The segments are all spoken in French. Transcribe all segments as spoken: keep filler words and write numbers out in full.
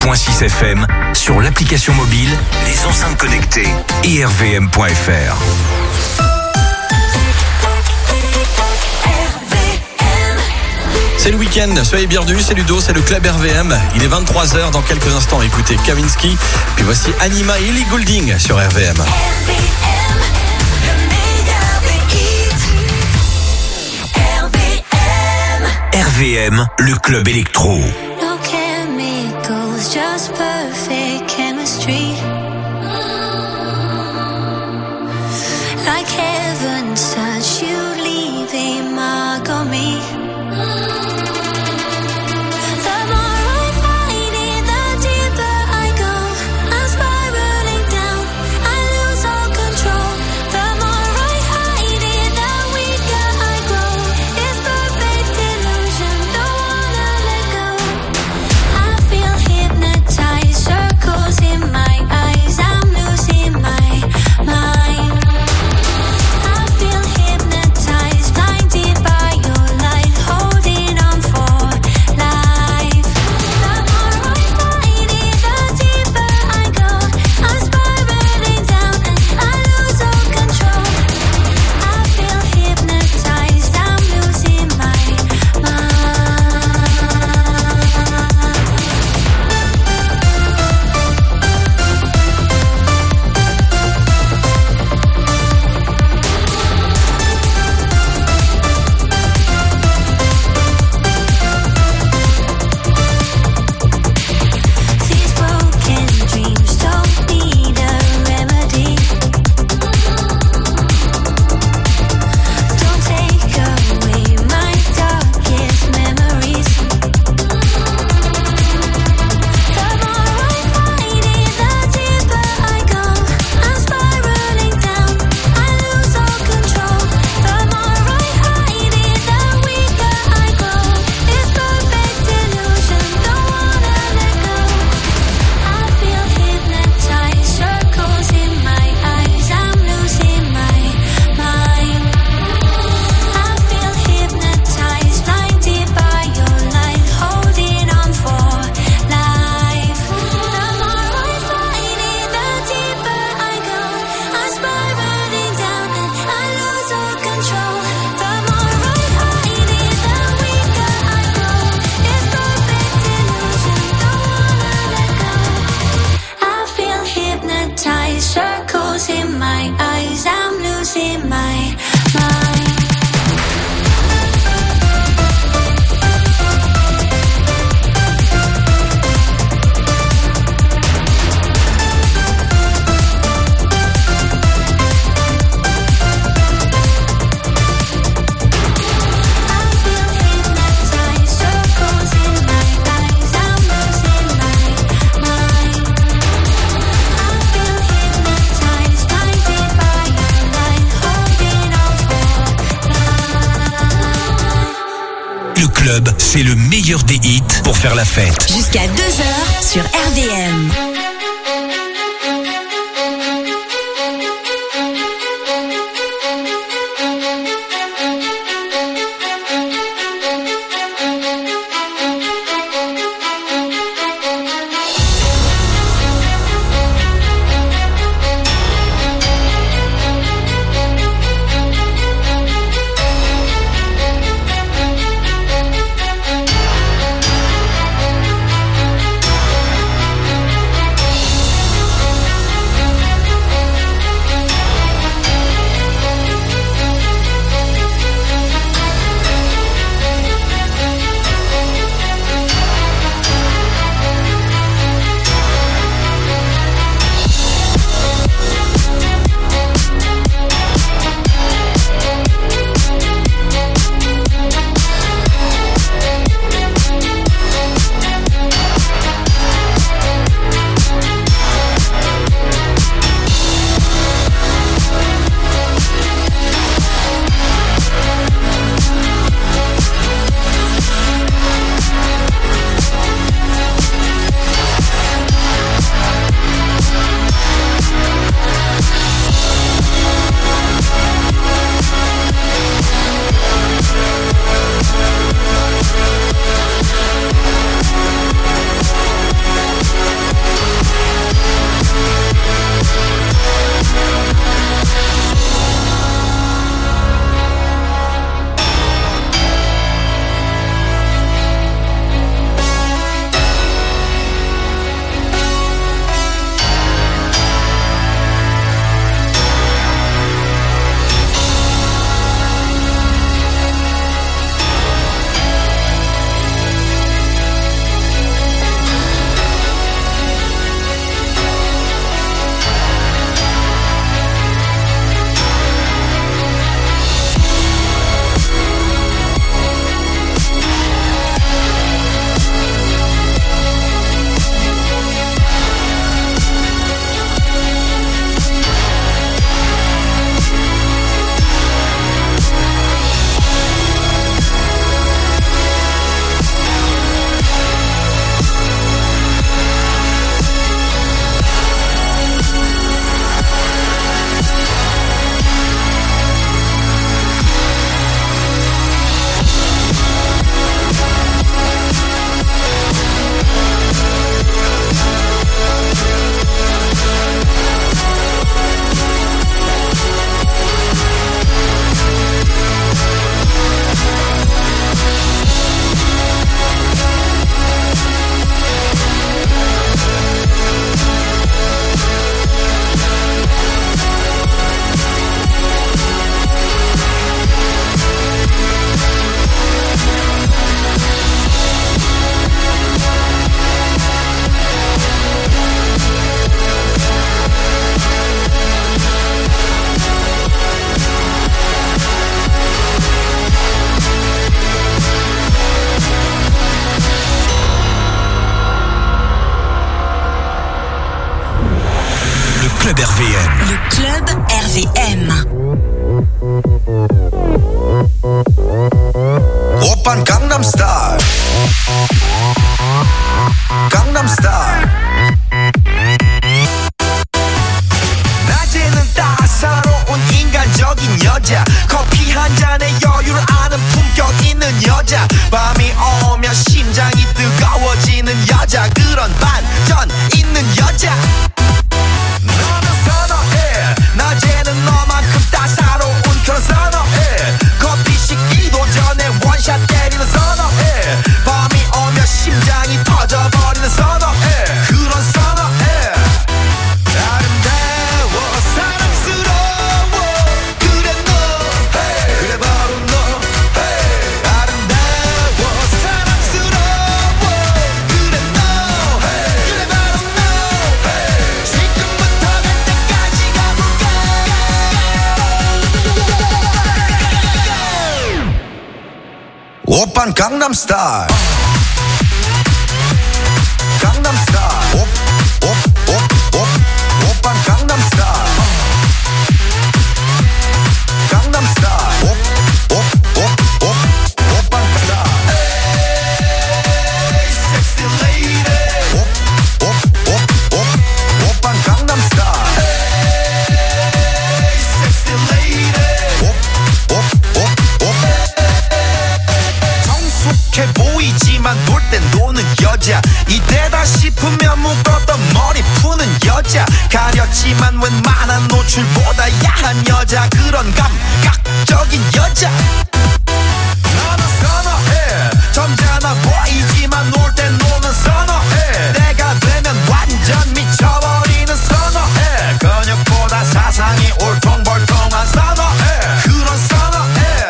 point six F M, sur l'application mobile, les enceintes connectées et r v m point f r. C'est le week-end, soyez bienvenus, c'est Ludo, c'est le Club R V M. Il est vingt-trois heures, dans quelques instants, écoutez Kavinsky. Puis voici Anima et Ellie Goulding sur R V M. R V M, le club électro. No chemicals, just perfect chemistry. Like heaven's touch, you leave a mark on me. C'est le meilleur des hits pour faire la fête. Jusqu'à deux heures sur R V M. I V M. Le club R V M. 오빤 강남스타일 강남스타일 낮에는 따사로운 인간적인 여자 커피 한 잔에 여유를 아는 품격 있는 여자 밤이 오면 심장이 뜨거워지는 여자 그런 반전 있는 여자 너는 선호해 낮에는 너만큼 따사로운 그런 선호해 커피 식기도 전에 원샷 때리는 선호해 밤이 오면 심장이 터져버리는 선호해 그런 선호해 아름다워 사랑스러워 그래 너 hey. 그래 바로 너 hey. 아름다워 사랑스러워 그래 너 hey. 그래 바로 너 hey. 지금부터 갈 때까지 가볼까 오빤 강남스타일 강남스타일 오, 오, 오, 오, 오빤 강남스타일 강남스타일 오, 오, 오, 오, 오빤 스타일 에이 섹시 레이디 오, 오, 오, 오, 오빤 강남스타일 에이 섹시 레이디 오, 오, 오, 오 성숙해 보이지만 놀 땐 노는 여자 이때다 싶으면 묶었던 머리 푸는 여자 가렸지만 웬만한 노출보다 야한 여자 그런 감각적인 여자 너는 선호해 점잖아 보이지만 놀 땐 노는 선호해 내가 되면 완전 미쳐버리는 선호해 근육보다 사상이 울퉁불퉁한 선호해 그런 선호해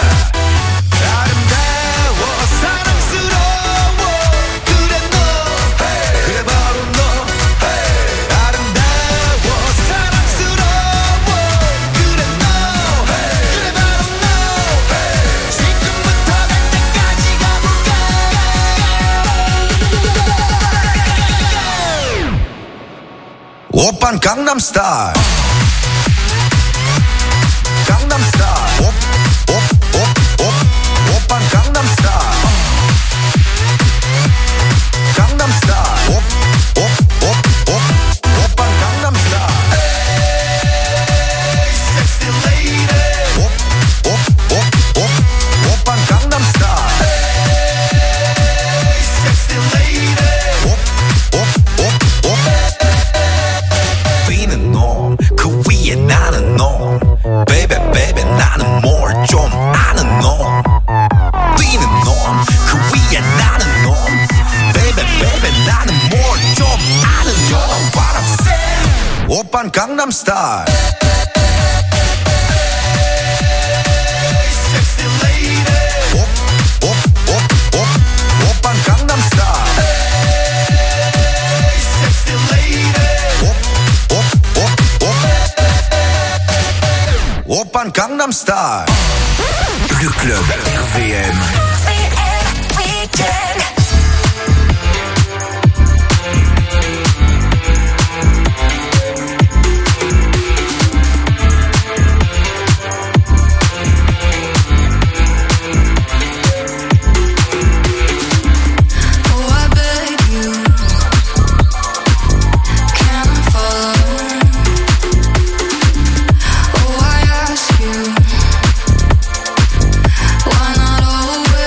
아름다워 사랑스러워 그래 너 hey. 그래 바로 너 hey. 아름다워 사랑스러워 그래 너 hey. 그래 바로 너 hey. 지금부터 갈 때까지 가볼까 오빤 강남스타일 강남스타일 오, 오, 오, 오, 오빤 강남스타일 강남스타일 오, 오, 오, 오, 오빤 강남스타일 에이 섹시 레이디 오, 오, 오, 오, 오빤 강남스타일 에이 섹시 레이디 오, 오, 오, 오 뛰는 놈 그 위에 나는 놈 Baby baby 나는 뭘 좀 아는 놈 뛰는 놈 그 위에 나는 놈 Baby baby 나는 뭘 좀 아는 놈 What I'm saying 오빤 강남스타일 Sexy lady 오, 오, 오, 오, 오빤 강남스타일 Sexy lady 오, 오, 오, 오 오빤 강남스타일 Le club R V M. Why not always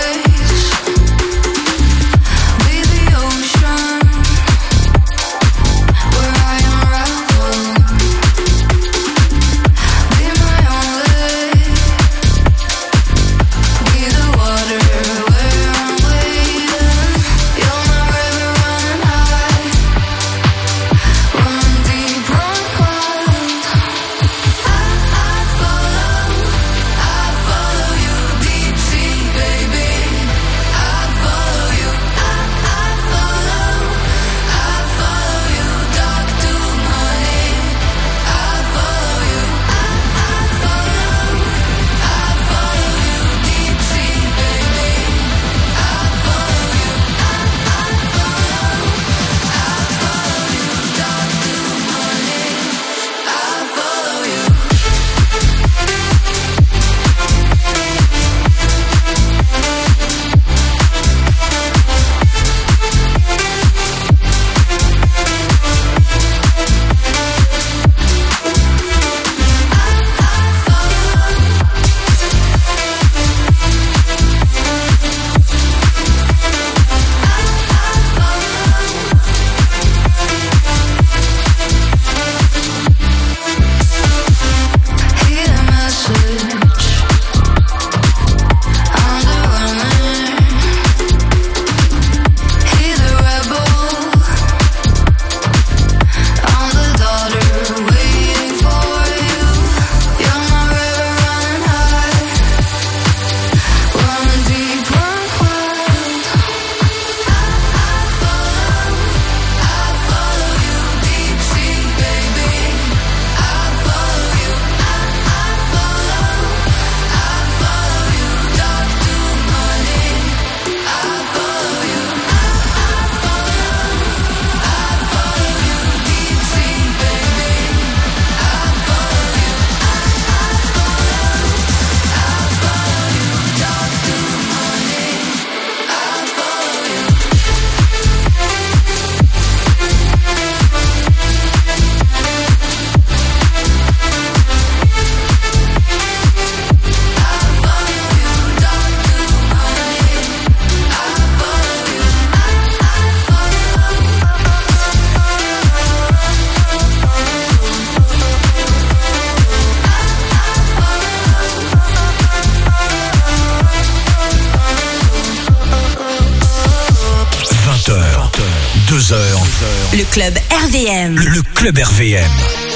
club R V M. Le, le club R V M.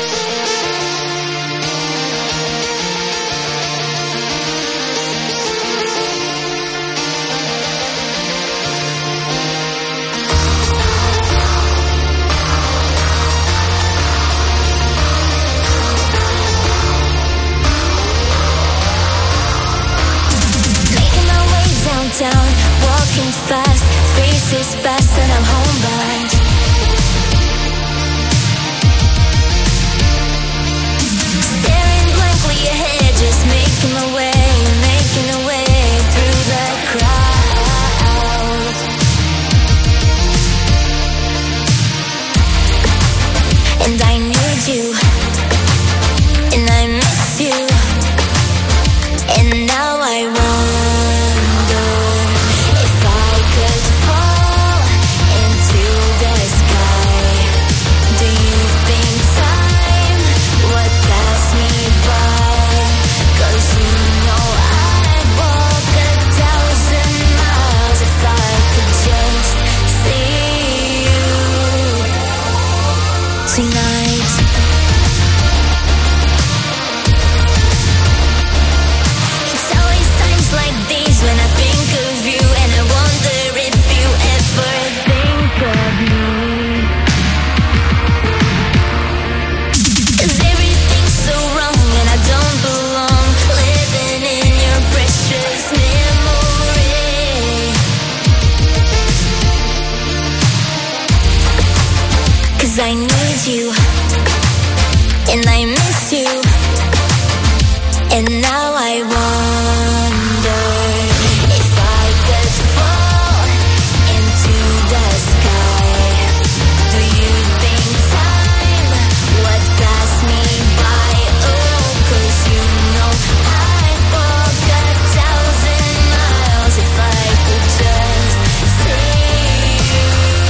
Down, walking fast, faces fast, and I'm homebound. Staring blankly ahead, just making my way, making a way through the crowd. And I need you, and I miss you, and now I won't. I need you, and I miss you, and now I wonder if I could fall into the sky. Do you think time would pass me by? Oh, 'cause you know I'd walk a thousand miles if I could just see you.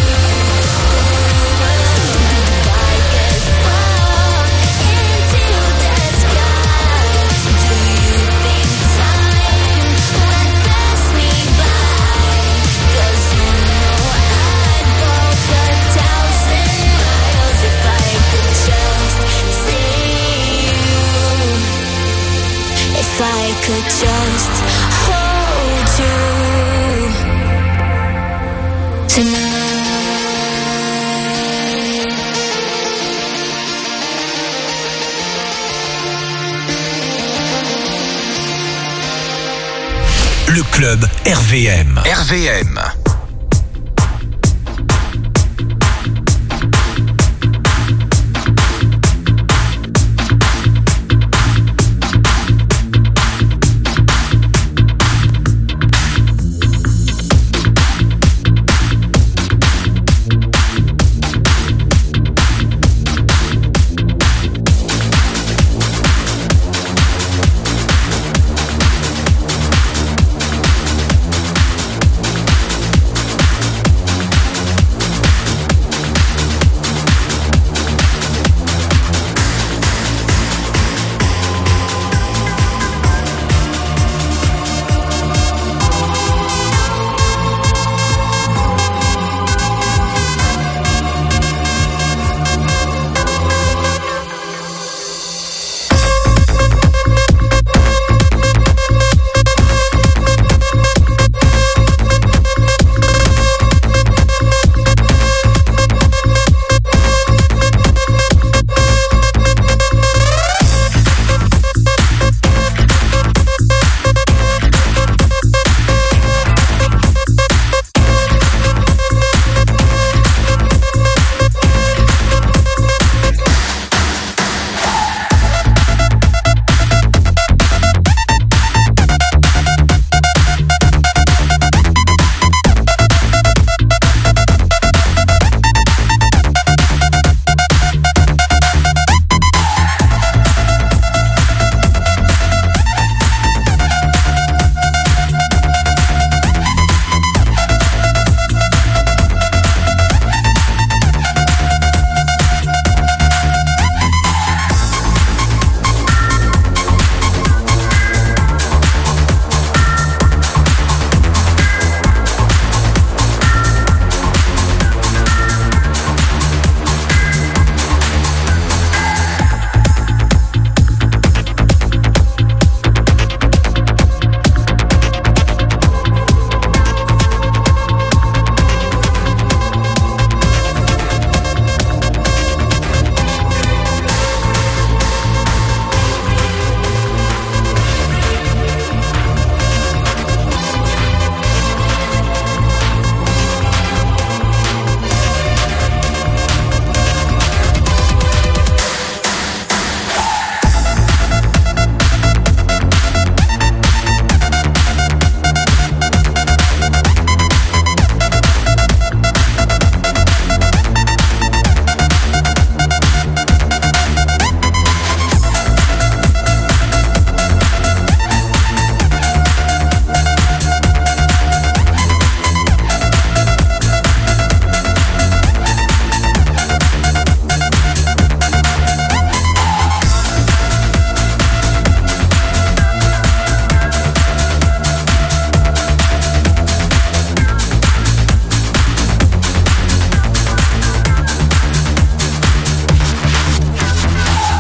If I could just hold you tonight. Le club R V M. R V M.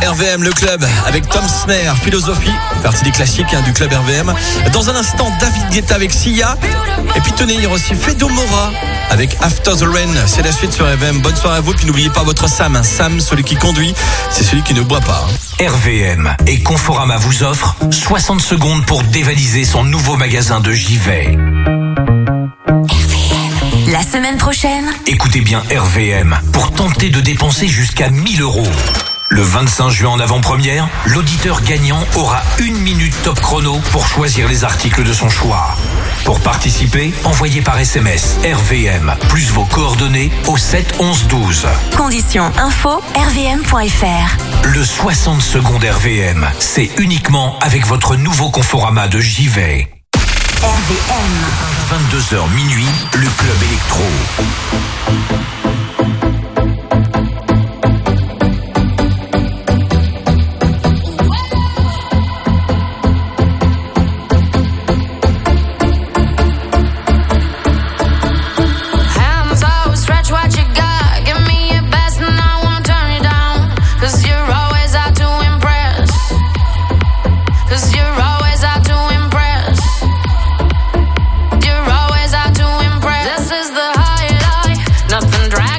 R V M, le club, avec Tom Smer, Philosophie, partie des classiques hein, du club R V M. Dans un instant, David Guetta avec Sia. Et puis tenez, il y aura aussi Fedo Mora avec After the Rain. C'est la suite sur R V M. Bonne soirée à vous. Puis n'oubliez pas votre Sam. Hein. Sam, celui qui conduit, c'est celui qui ne boit pas. Hein. R V M et Conforama vous offrent soixante secondes pour dévaliser son nouveau magasin de J'y vais. La semaine prochaine, Écoutez bien R V M pour tenter de dépenser jusqu'à mille euros. Le vingt-cinq juin en avant-première, l'auditeur gagnant aura une minute top chrono pour choisir les articles de son choix. Pour participer, envoyez par S M S R V M plus vos coordonnées au sept onze douze. conditions info r v m point f r. Le soixante secondes R V M, c'est uniquement avec votre nouveau Conforama de J'y vais. R V M. vingt-deux heures minuit, le club électro. Nothing dry.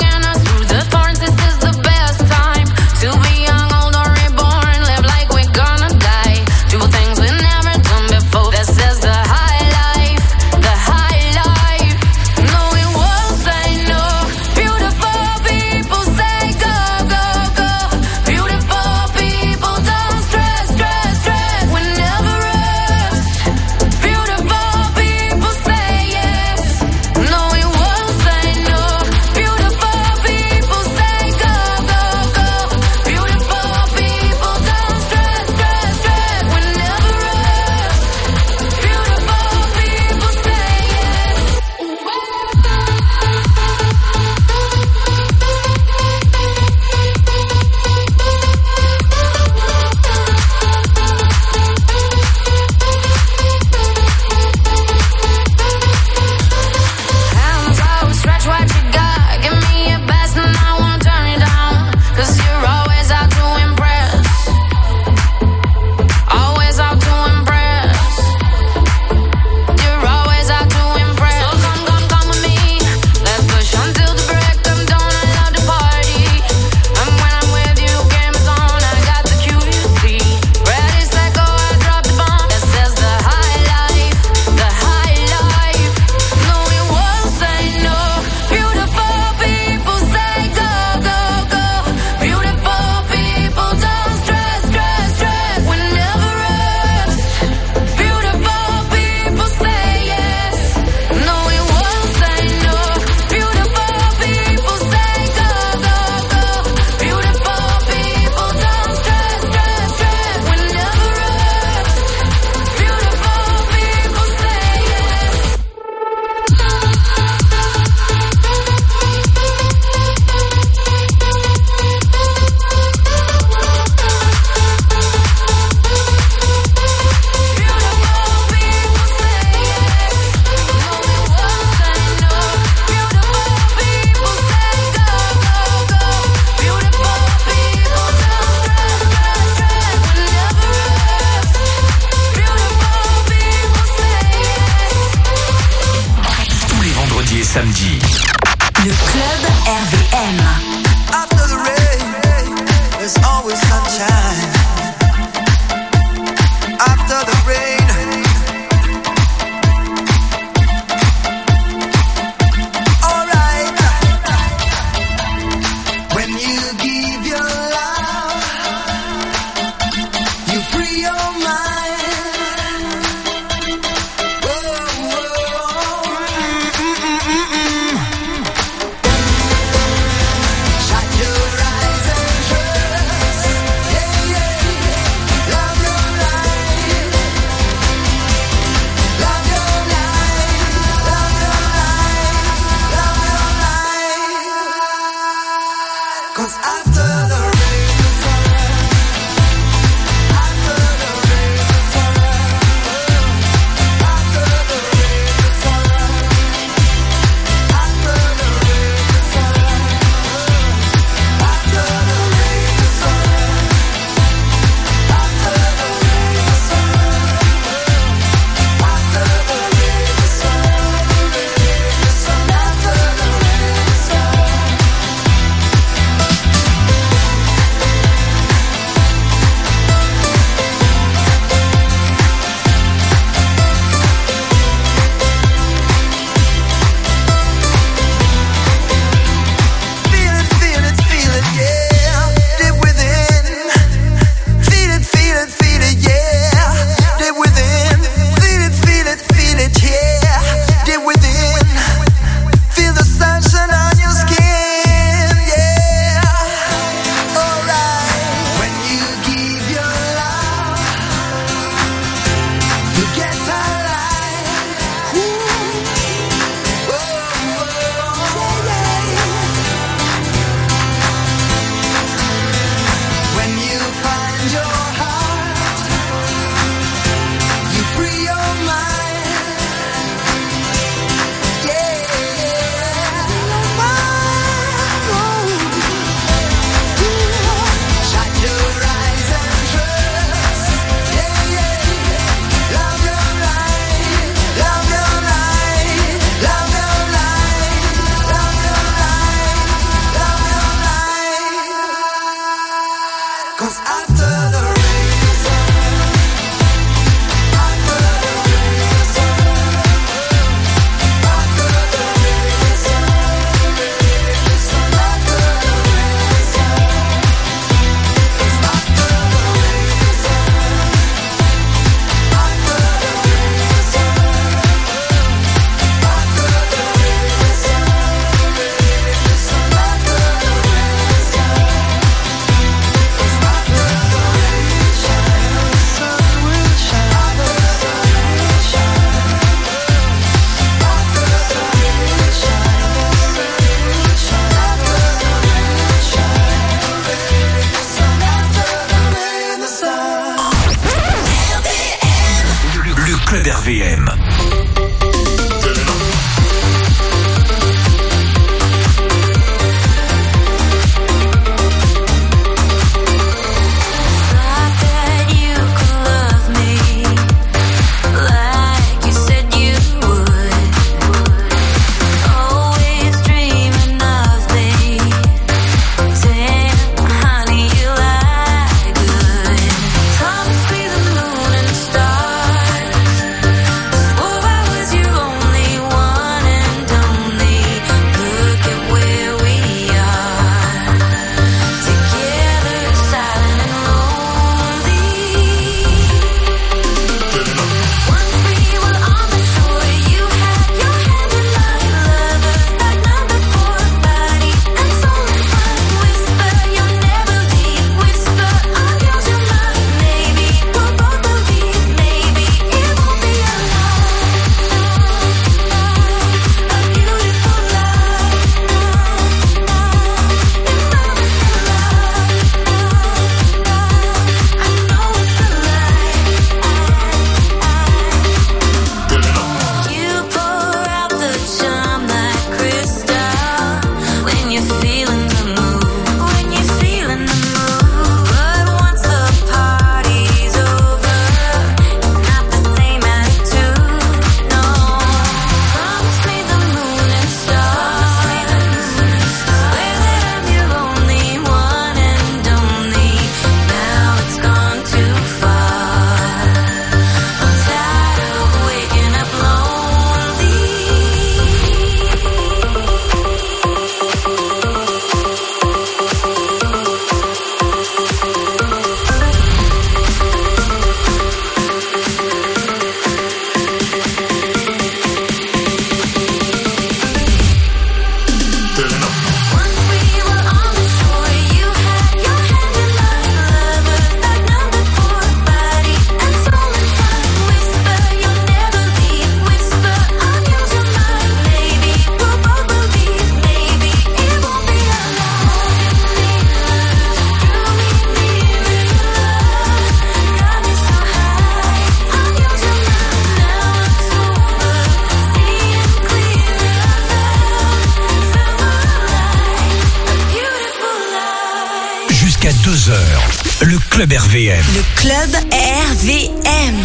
jusqu'à deux heures. Le Club R V M. Le Club R V M.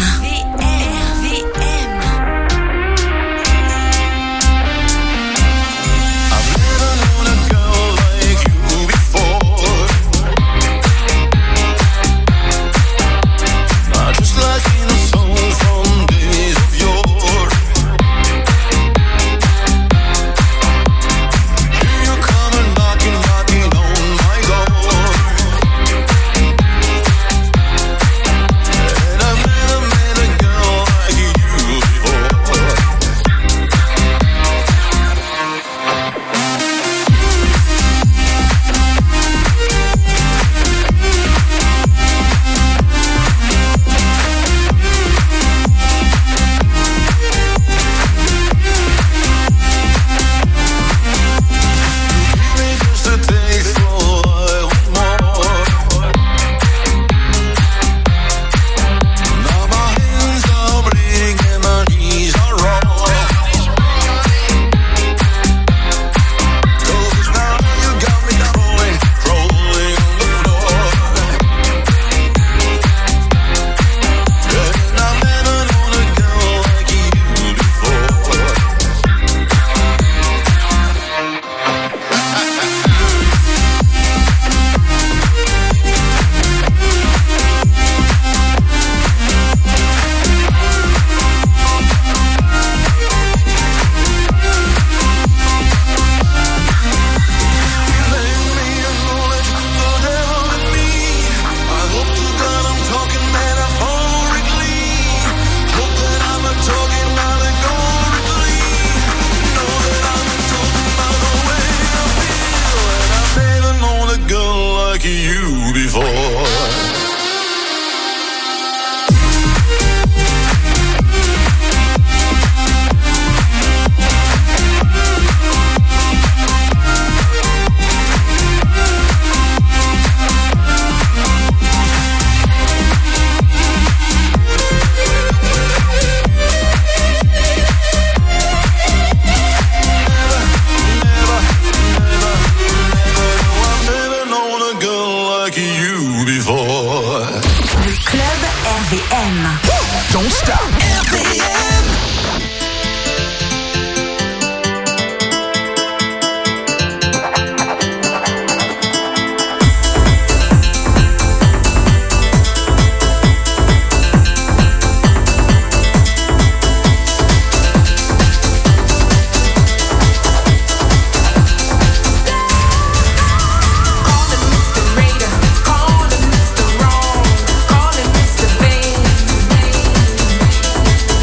Call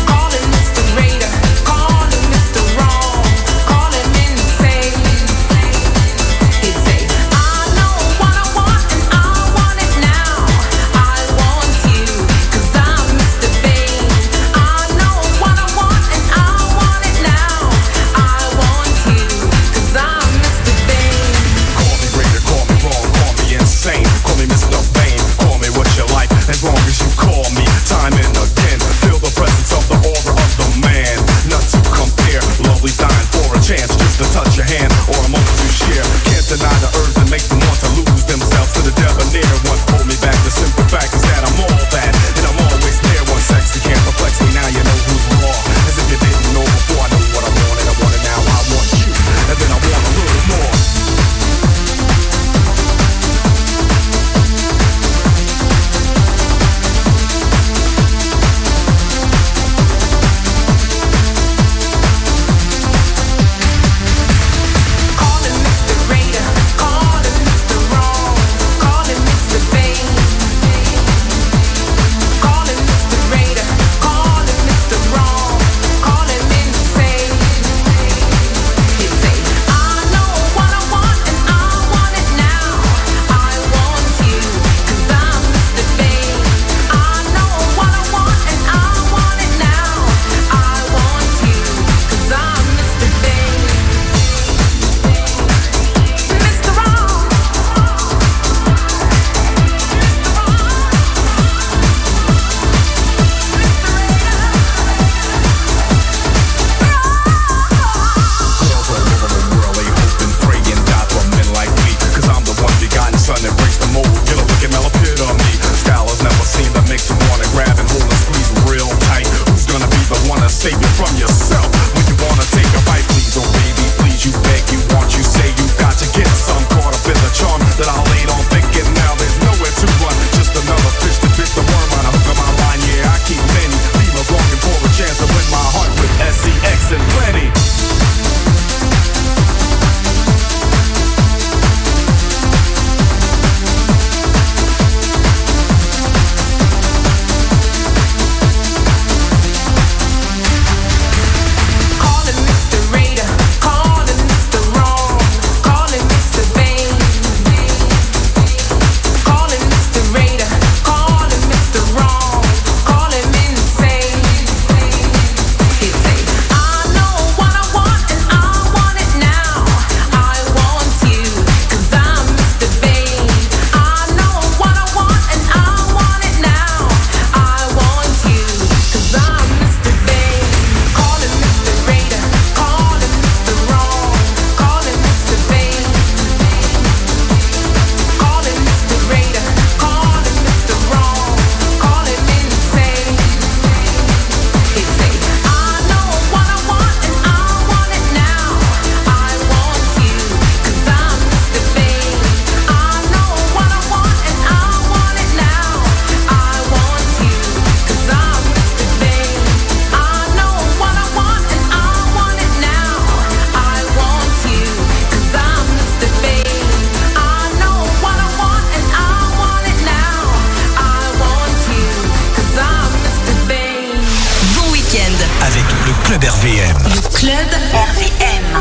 Club R V M. Le Club R V M.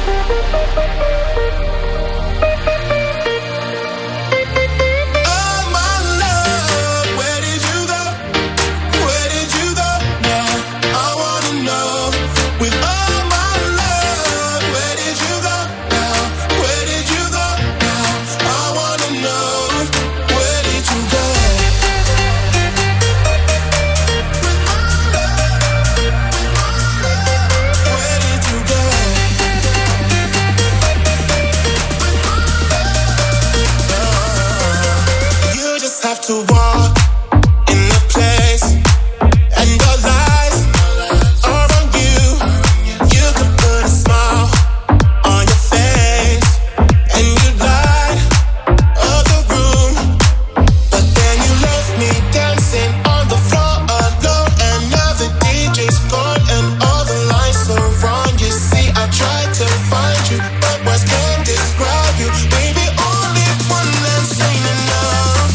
To walk in the place, and your lies are on you. You can put a smile on your face, and you light up the room. But then you left me dancing on the floor alone, and now the D J's gone, and all the lights are wrong. You see, I tried to find you, but words can't describe you. Baby, only one that's ain't enough.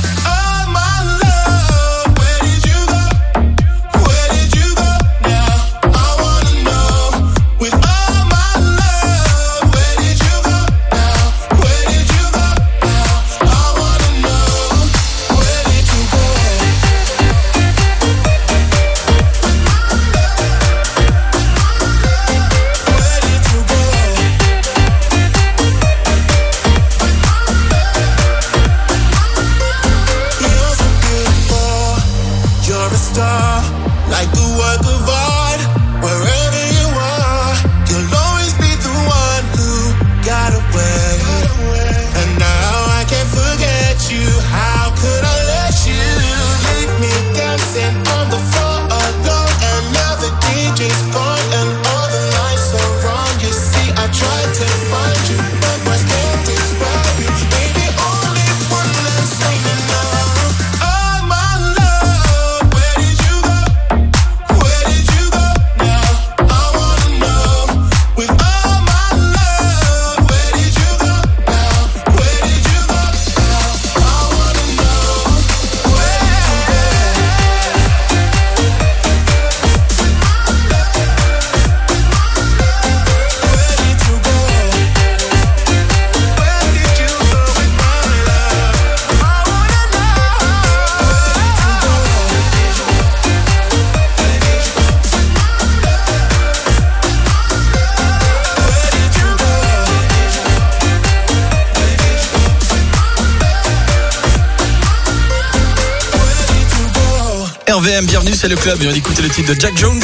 R V M, bienvenue, c'est le club. Et on écoute le titre de Jack Jones.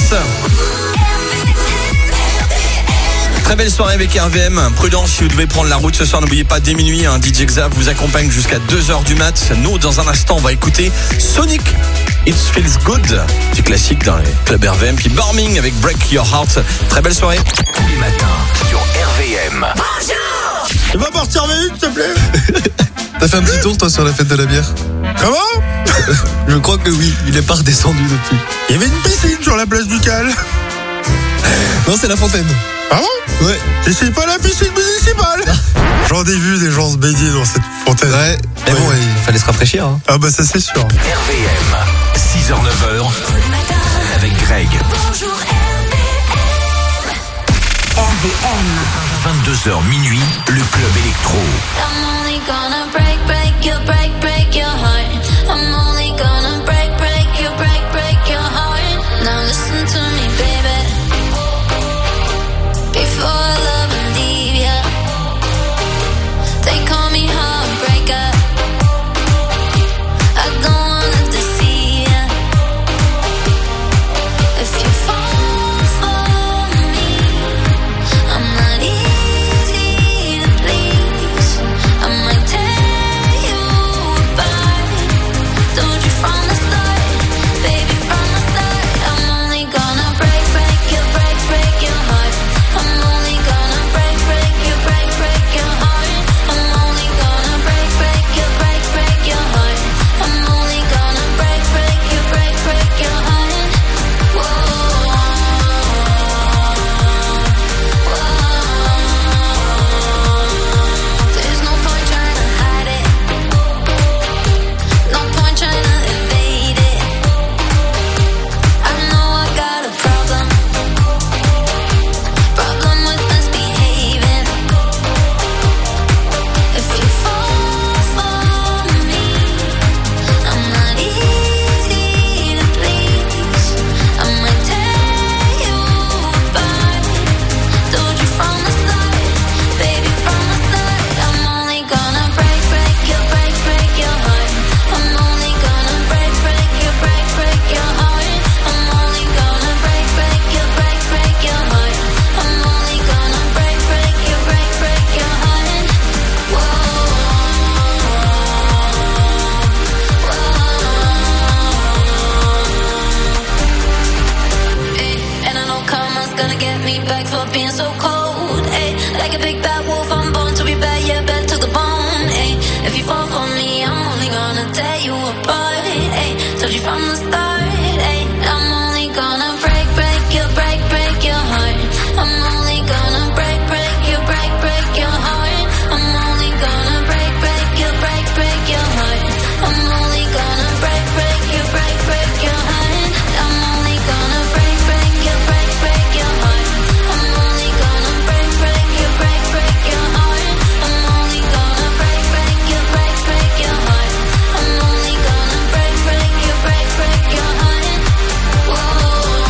Très belle soirée avec R V M. Prudence si vous devez prendre la route ce soir. N'oubliez pas, dès minuit, un D J Xav vous accompagne jusqu'à deux heures du mat. Nous, dans un instant, on va écouter Sonic, It Feels Good, du classique dans les clubs R V M. Puis Barming avec Break Your Heart. Très belle soirée. Tous les matins sur R V M. Bonjour. Tu vas partir vite, s'il te plaît. T'as fait un petit tour, toi, sur la fête de la bière? Comment? Je crois que oui, il est pas redescendu depuis. Il y avait une piscine sur la place du Cal. Non, c'est la fontaine. Ah bon? Ouais. Et c'est pas la piscine municipale. J'en ai vu des gens se baigner dans cette fontaine. Ouais. Mais ouais. bon, il fallait se rafraîchir. Hein. Ah bah ça c'est sûr. R V M, six heures neuf heures, avec Greg. Bonjour R V M. vingt-deux heures minuit, le club électro. I'm only gonna break, break your, break, break your heart. I'm only gonna break, break your, break, break your heart. Now listen to me, baby. Before I love and leave ya, they call me heartbreaker. I don't wanna deceive ya. If you fall for me, I'm not easy to please. I might tear you get me back for being so cold. Ay, like a big bad wolf, I'm born to be bad, yeah, bad to the bone. Ay, if you fall for me, I'm only gonna tear you apart. Ay, told you from the start. Ay, I'm only gonna break, break you, break, break your heart. I'm only gonna break, break you, break, break your heart. I'm only gonna break, break you, break, break your heart. I'm only gonna break, break you, break, break your heart. I'm only gonna break, break you, break, break your heart. I'm only gonna break, break you, break, break your heart. I'm only gonna break, break you, break, break your heart. I'm only gonna break, break you, break, break your heart. Whoa,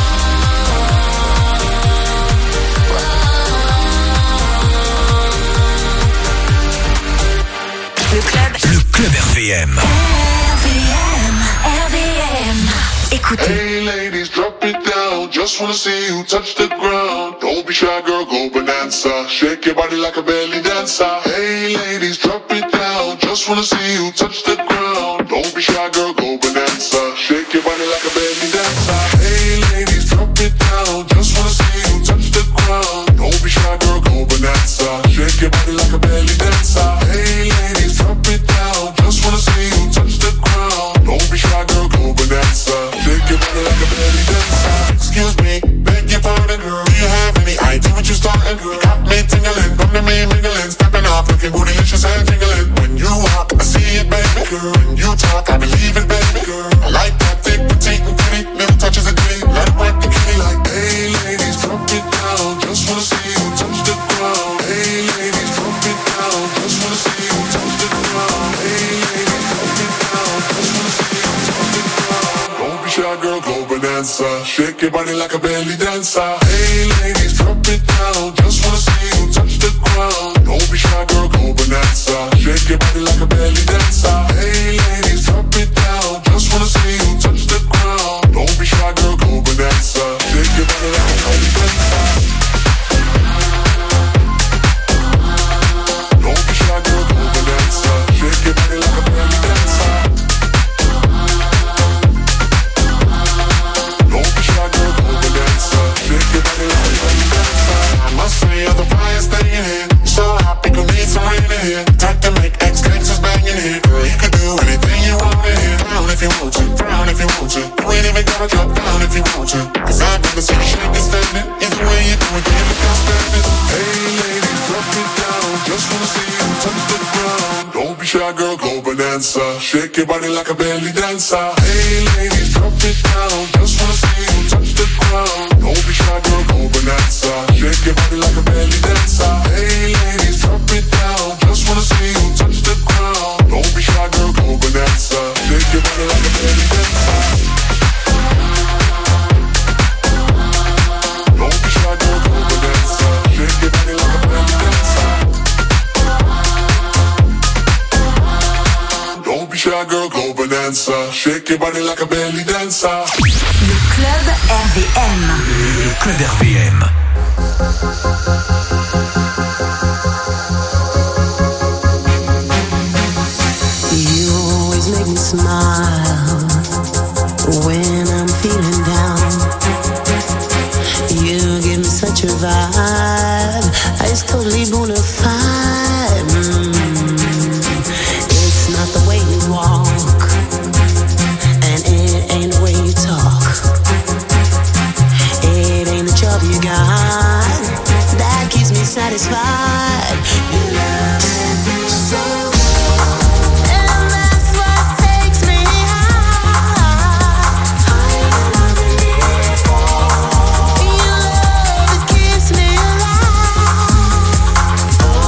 Le club, le club R V M. R V M, R V M. Écoutez. Hey ladies, drop it down. Just wanna see you touch the ground. Don't be shy, girl, go bonanza. Shake your body like a belly dancer. Hey ladies, drop it down. Just wanna see you touch the ground. Don't be shy, girl, go bonanza. Shake your body like a belly dancer. Hey ladies, drop it down. Just wanna see you touch the ground. Don't be shy, girl, go bonanza. Shake your body like a belly dancer. Hey ladies, drop it down. Just wanna see you touch the ground. Don't be shy, girl, go bonanza. Shake your body like a belly dancer. Excuse me, beg your pardon, girl. Do you have any idea what you starting, girl? Got me tingling, come to me mingling, stepping off, looking bootylicious and jingling. When you walk, I see it, baby, girl. When you talk, I believe it, baby, girl. I like that thick, petite, and pretty, little touches of glee. Let it work the kitty like, hey, ladies, drop it down. Just wanna see you touch the ground. Hey, ladies, drop it down. Just wanna see you touch the ground. Hey, ladies, drop it down. Just wanna see you touch the ground. Don't be shy, girl, go bonanza. Shake your body like a belly dancer. Hey, ladies, drop it down. Just wanna see you touch the ground. Don't be shy, girl, go bonanza. Shake your body like a belly dancer. Hey, ladies, drop it down. Just wanna see you touch the ground. Don't be shy, girl, go bonanza. Shake your body like a belly dancer. Don't be shy, girl, go bonanza. Shake your body like a belly dancer. Don't be shy, girl, go bonanza. Shake your body like a belly dancer. I must say you're the brightest thing in here. So happy, you need some rain in here. Time to make X gangsters bang in here. Girl, you can do anything you want in here. Down if you want to, down if you want to. You ain't even gotta drop down if you want to. Cause I've never seen you shaking standing. Either way you do it, give it outstanding. Hey ladies, drop it down. Just wanna see you touch the ground. Don't be shy, girl, go bonanza. Shake your body like a belly dancer. Hey ladies, drop it down. Just wanna see you touch the ground. Don't be shy, girl, go bonanza. Shake your body like a belly dancer. Hey ladies, drop it down. Just wanna see you touch the ground. Don't be shy, girl, go bonanza. Shake your body like a belly dancer. Don't be shy, girl, go bonanza. Shake your body like a belly dancer. Don't be shy, girl, go bonanza. Shake your body like a belly dancer. Le club R V M. Le club R V M. You always make me smile when I'm feeling down. You give me such a vibe. It's totally bona fide. Mm. It's not the way you walk, and it ain't the way you talk. It ain't the job you got that keeps me satisfied. You love me so. Oh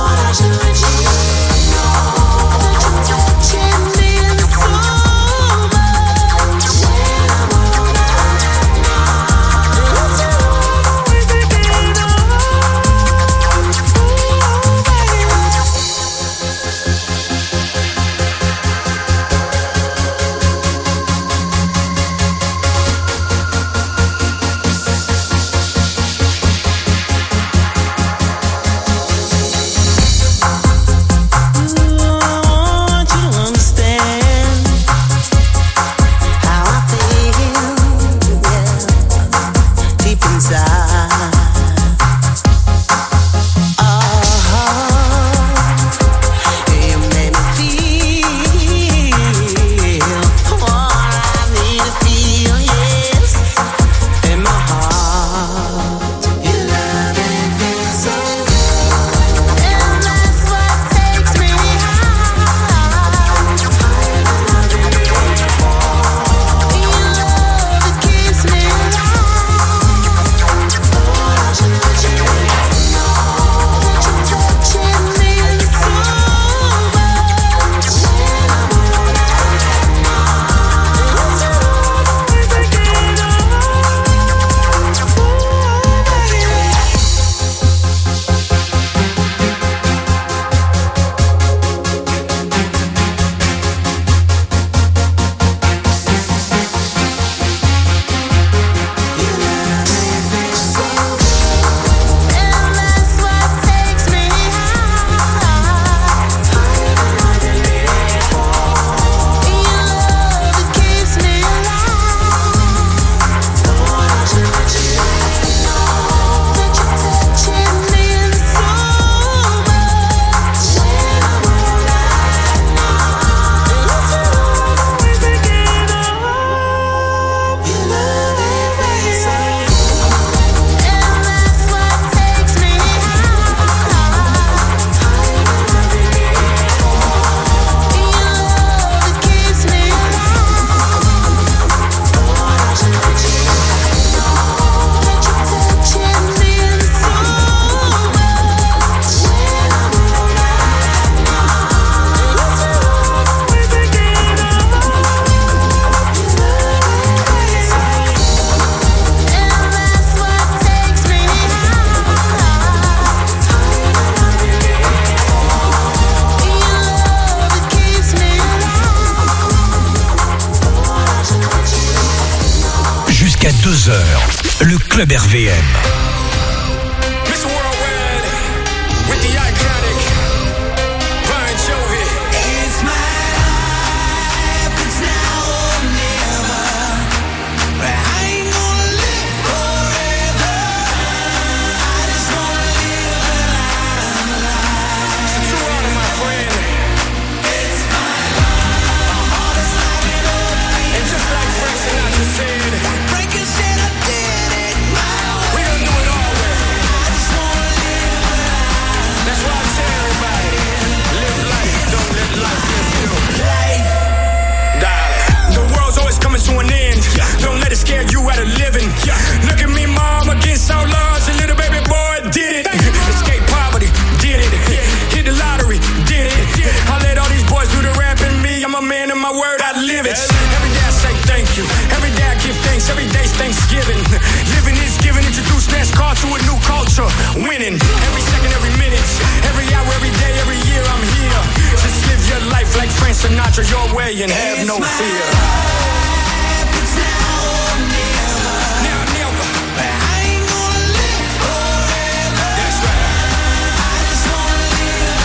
vingt-deux heures, le Club R V M. Mister Worldwide, with the iconic Brian Jovi. It's my life, it's now or never. But I ain't gonna live forever. I just wanna live a life. So true honor, my friend. It's my life. My heart is like an open. And just like Frank Sinatra said, Frank said I did it my way. We gonna do it all way. I just wanna live a life. That's why I tell everybody, live life, don't let life live you. Life, darling. The world's always coming to an end. Don't let it scare you out of living. Look at me, mom, against all odds. A little baby boy did it. Escape poverty, did it. Hit the lottery, did it. I let all these boys do the rap and me. I'm a man of my word, I live it. Every day I say thank you. Every day I give thanks. Every day's Thanksgiving. Living is giving. Introduce NASCAR to a new culture. Winning. Every second, every minute. Every hour, every day, every year I'm here. Just live your life like Frank Sinatra your way and have no fear. It's now or never. Now, never. But I ain't gonna live forever. That's right. I just wanna live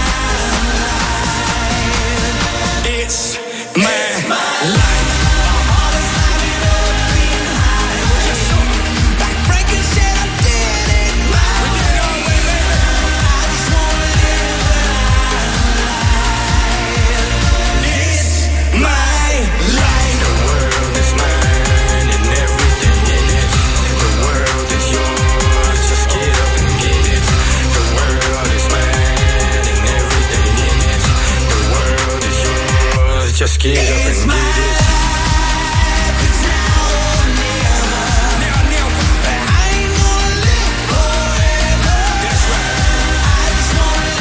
a life. It's my life. Just get up and get it. It's now or never. Now, never. But I ain't gonna live forever. That's right. I just wanna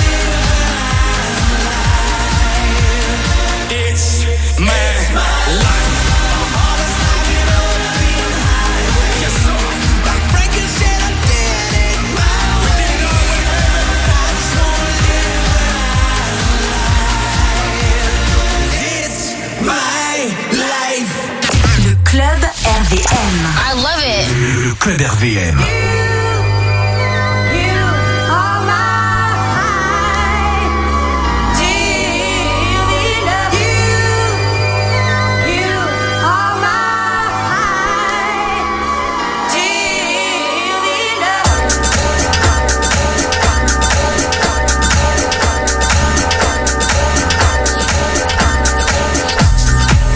live a life. It's my life. My heart is like an open highway. Yes, sir. Like Frankie said, I did it my way. We did it all way, baby. I just wanna live a life. It's my life. Le Club R V M. I love it. Le Club R V M.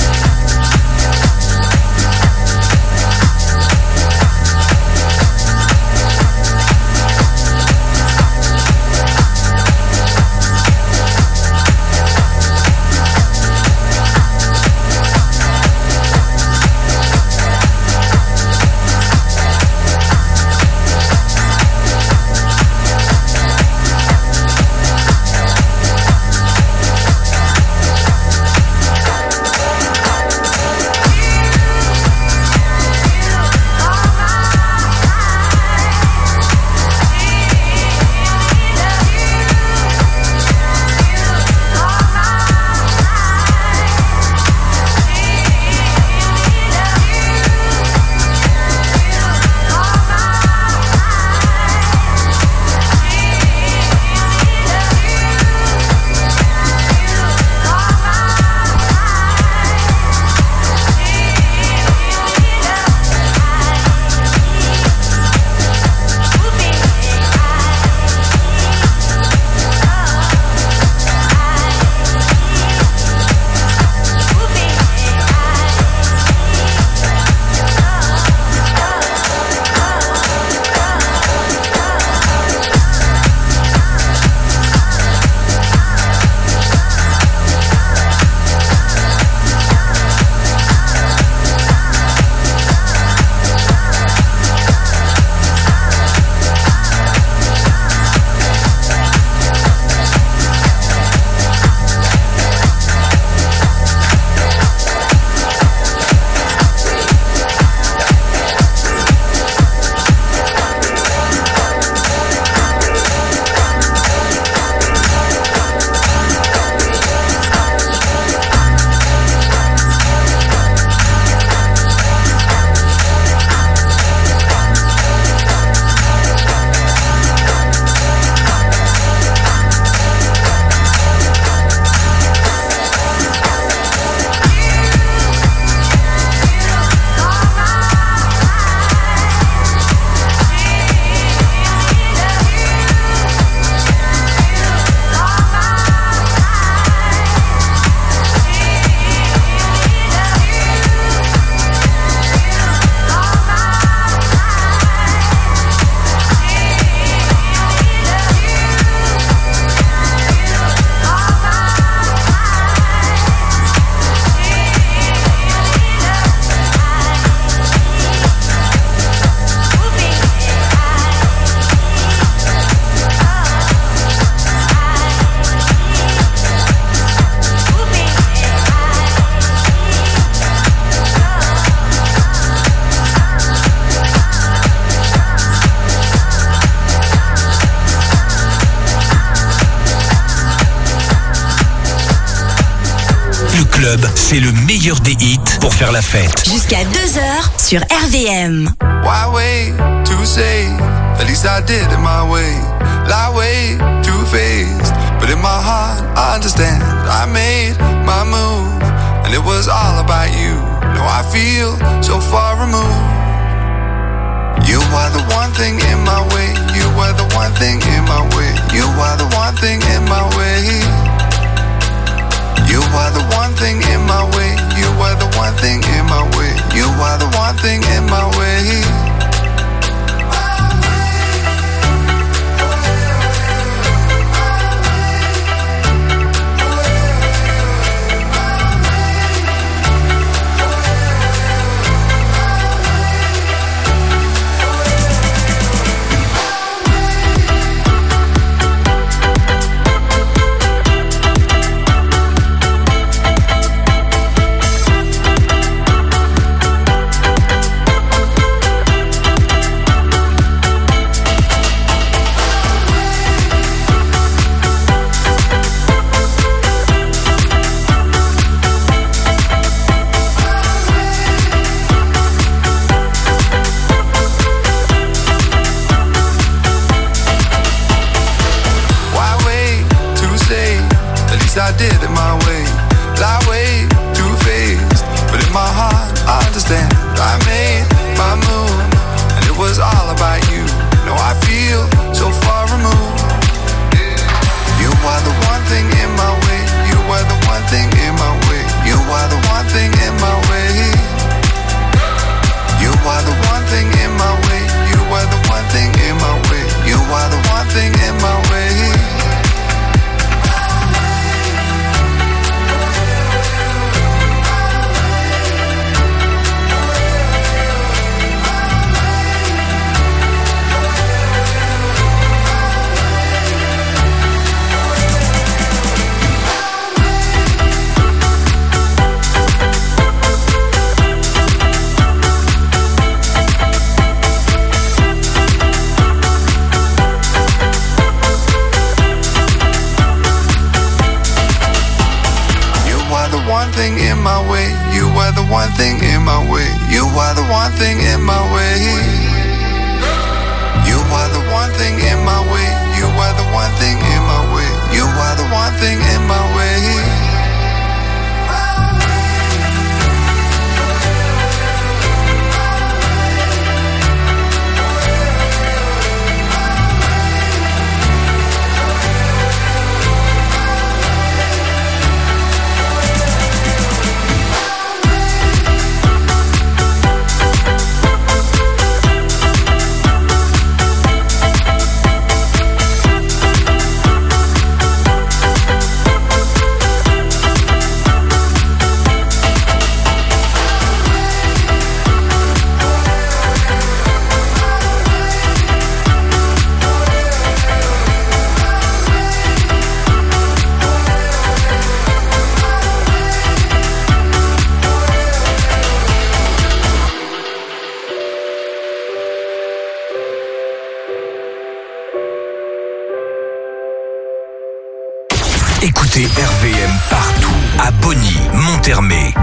It's club, c'est le meilleur des hits pour faire la fête. Jusqu'à deux heures sur R V M. Why wait to say? At least I did it my way. Lie way too faced, but in my heart I understand. I made my move, and it was all about you. Now I feel so far removed. You are the one thing in my way. You are the one thing in my way. You are the one thing in my way. You are the one thing in my way. You are the one thing in my way. You are the one thing in my way. I did it my way. Lie way too faced, but in my heart I understand. I made my move, and it was all about you. Now I feel so far removed. You are the one thing in my way. You are the one thing in my way. You are the one thing in my way. You are the one thing in my way. You are the one thing in my way. You are the one thing in my way. One thing in my way. You are the one thing in my way. You are the one thing in my way. You are the one thing in my way. You are the one thing in my way. You are the one thing in my way. Écoutez R V M partout, à Bonny, Montermé,